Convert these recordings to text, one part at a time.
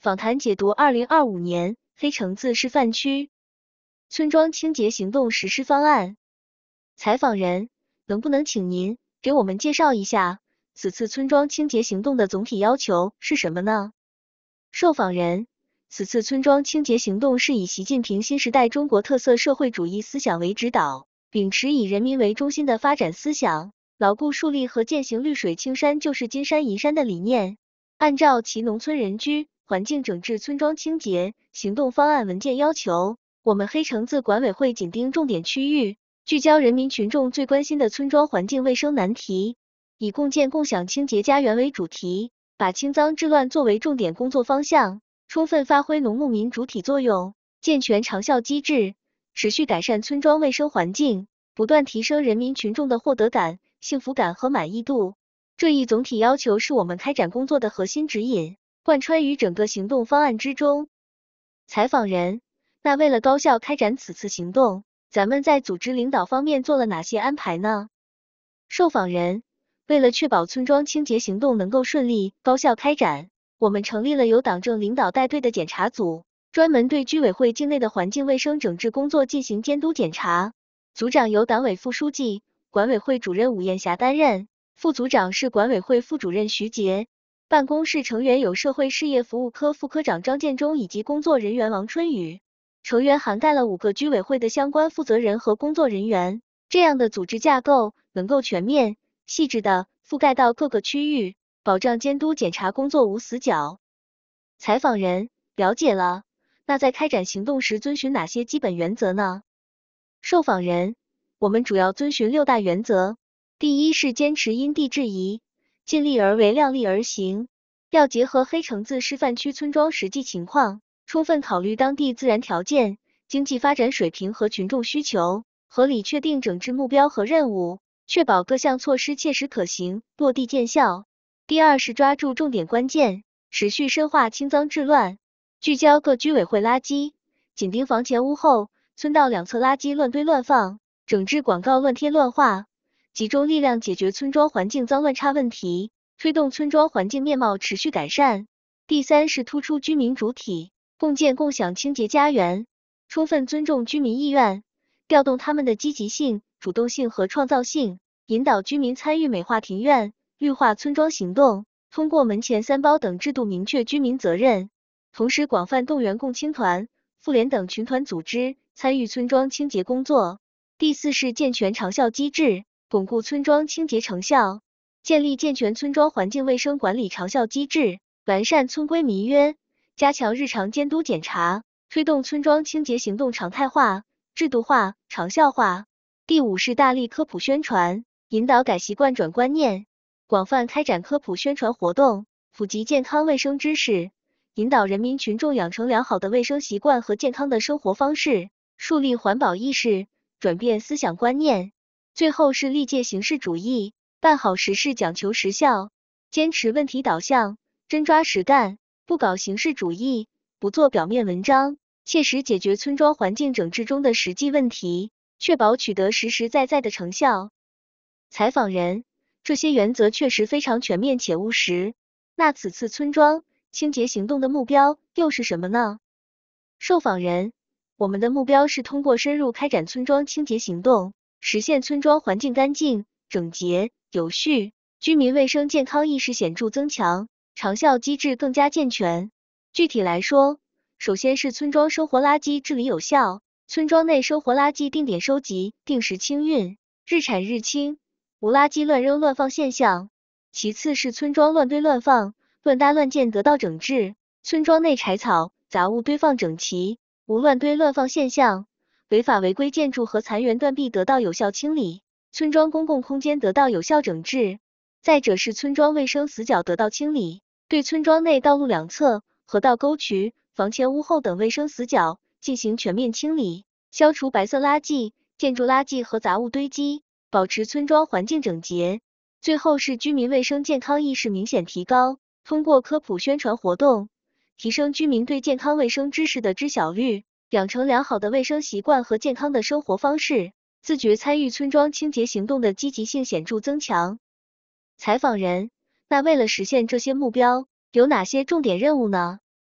访谈解读2025年黑城自示范区村庄清洁行动实施方案。采访人：能不能请您给我们介绍一下此次村庄清洁行动的总体要求是什么呢？受访人：此次村庄清洁行动是以习近平新时代中国特色社会主义思想为指导，秉持以人民为中心的发展思想，牢固树立和践行绿水青山就是金山银山的理念，按照其农村人居环境整治村庄清洁行动方案文件要求，我们黑城自管委会紧盯重点区域，聚焦人民群众最关心的村庄环境卫生难题，以共建共享清洁家园为主题，把清脏治乱作为重点工作方向，充分发挥农牧民主体作用，健全长效机制，持续改善村庄卫生环境，不断提升人民群众的获得感、幸福感和满意度。这一总体要求是我们开展工作的核心指引，贯穿于整个行动方案之中。采访人：那为了高效开展此次行动，咱们在组织领导方面做了哪些安排呢？受访人：为了确保村庄清洁行动能够顺利高效开展，我们成立了由党政领导带队的检查组，专门对居委会境内的环境卫生整治工作进行监督检查。组长由党委副书记、管委会主任武艳霞担任，副组长是管委会副主任徐杰。办公室成员有社会事业服务科副科长张建忠以及工作人员王春雨，成员涵盖了5个居委会的相关负责人和工作人员。这样的组织架构能够全面、细致地覆盖到各个区域，保障监督检查工作无死角。采访人：了解了，那在开展行动时遵循哪些基本原则呢？受访人：我们主要遵循6大原则。第一是坚持因地制宜，尽力而为，量力而行，要结合黑城自示范区村庄实际情况，充分考虑当地自然条件、经济发展水平和群众需求，合理确定整治目标和任务，确保各项措施切实可行、落地见效。第二是抓住重点关键，持续深化清脏治乱，聚焦各居委会垃圾，紧盯房前屋后、村道两侧垃圾乱堆乱放，整治广告乱贴乱画，集中力量解决村庄环境脏乱差问题，推动村庄环境面貌持续改善。第三是突出居民主体，共建共享清洁家园，充分尊重居民意愿，调动他们的积极性、主动性和创造性，引导居民参与美化庭院、绿化村庄行动，通过门前三包等制度明确居民责任，同时广泛动员共青团、妇联等群团组织参与村庄清洁工作。第四是健全长效机制，巩固村庄清洁成效，建立健全村庄环境卫生管理长效机制，完善村规民约，加强日常监督检查，推动村庄清洁行动常态化、制度化、长效化。第五是大力科普宣传，引导改习惯转观念，广泛开展科普宣传活动，普及健康卫生知识，引导人民群众养成良好的卫生习惯和健康的生活方式，树立环保意识，转变思想观念。最后是历届形式主义，办好实事讲求实效，坚持问题导向，真抓实干，不搞形式主义，不做表面文章，切实解决村庄环境整治中的实际问题，确保取得实实在在的成效。采访人：这些原则确实非常全面且务实，那此次村庄清洁行动的目标又是什么呢？受访人：我们的目标是通过深入开展村庄清洁行动，实现村庄环境干净、整洁、有序，居民卫生健康意识显著增强，长效机制更加健全。具体来说，首先是村庄生活垃圾治理有效，村庄内生活垃圾定点收集、定时清运，日产日清，无垃圾乱扔乱放现象。其次是村庄乱堆乱放、乱搭乱建得到整治，村庄内柴草、杂物堆放整齐，无乱堆乱放现象，违法违规建筑和残垣断壁得到有效清理，村庄公共空间得到有效整治。再者是村庄卫生死角得到清理，对村庄内道路两侧、河道沟渠、房前屋后等卫生死角进行全面清理，消除白色垃圾、建筑垃圾和杂物堆积，保持村庄环境整洁。最后是居民卫生健康意识明显提高，通过科普宣传活动，提升居民对健康卫生知识的知晓率，养成良好的卫生习惯和健康的生活方式，自觉参与村庄清洁行动的积极性显著增强。采访人：那为了实现这些目标，有哪些重点任务呢？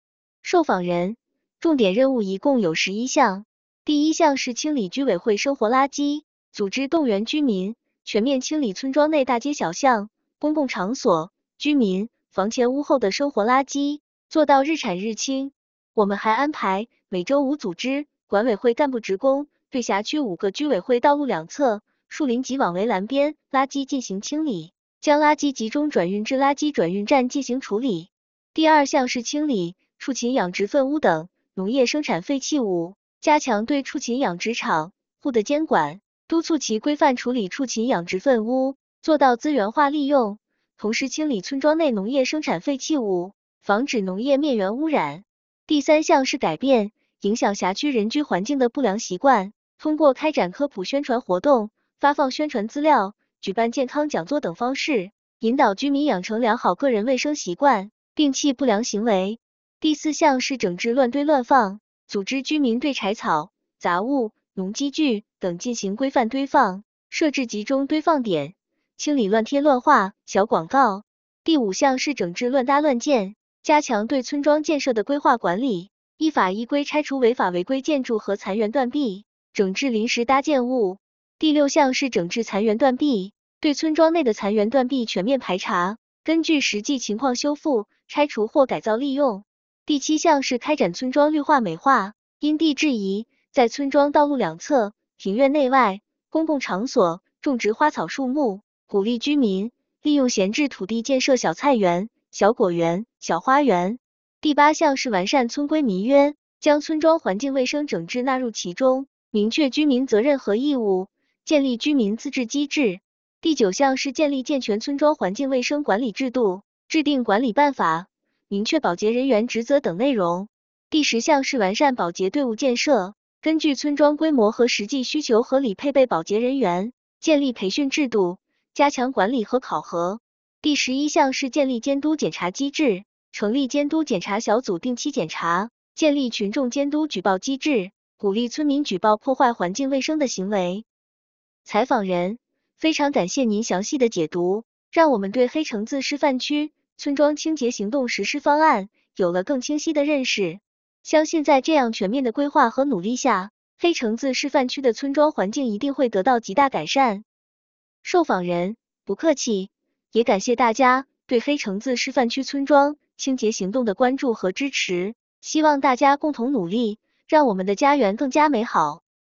受访人，重点任务一共有11项。第1项是清理居委会生活垃圾，组织动员居民全面清理村庄内大街小巷、公共场所、居民房前屋后的生活垃圾，做到日产日清。我们还安排每周5组织管委会干部职工对辖区5个居委会道路两侧、树林及网围栏边垃圾进行清理，将垃圾集中转运至垃圾转运站进行处理。第2项是清理畜禽养殖粪污等农业生产废弃物，加强对畜禽养殖场户的监管，督促其规范处理畜禽养殖粪污，做到资源化利用，同时清理村庄内农业生产废弃物，防止农业面源污染。第3项是改变影响辖区人居环境的不良习惯，通过开展科普宣传活动、发放宣传资料、举办健康讲座等方式，引导居民养成良好个人卫生习惯，摒弃不良行为。第4项是整治乱堆乱放，组织居民对柴草、杂物、农机具等进行规范堆放，设置集中堆放点，清理乱贴乱画、小广告。第5项是整治乱搭乱建，加强对村庄建设的规划管理，依法依规拆除违法违规建筑和残垣断壁，整治临时搭建物。第6项是整治残垣断壁，对村庄内的残垣断壁全面排查，根据实际情况修复、拆除或改造利用。第7项是开展村庄绿化美化，因地制宜，在村庄道路两侧、庭院内外、公共场所种植花草树木，鼓励居民利用闲置土地建设小菜园、小果园、小花园。第8项是完善村规民约，将村庄环境卫生整治纳入其中，明确居民责任和义务，建立居民自治机制。第9项是建立健全村庄环境卫生管理制度，制定管理办法，明确保洁人员职责等内容。第10项是完善保洁队伍建设，根据村庄规模和实际需求合理配备保洁人员，建立培训制度，加强管理和考核。第11项是建立监督检查机制，成立监督检查小组定期检查，建立群众监督举报机制，鼓励村民举报破坏环境卫生的行为。采访人，非常感谢您详细的解读，让我们对黑城子示范区村庄清洁行动实施方案有了更清晰的认识。相信在这样全面的规划和努力下，黑城子示范区的村庄环境一定会得到极大改善。受访人，不客气，也感谢大家对黑城子示范区村庄清洁行动的关注和支持，希望大家共同努力，让我们的家园更加美好。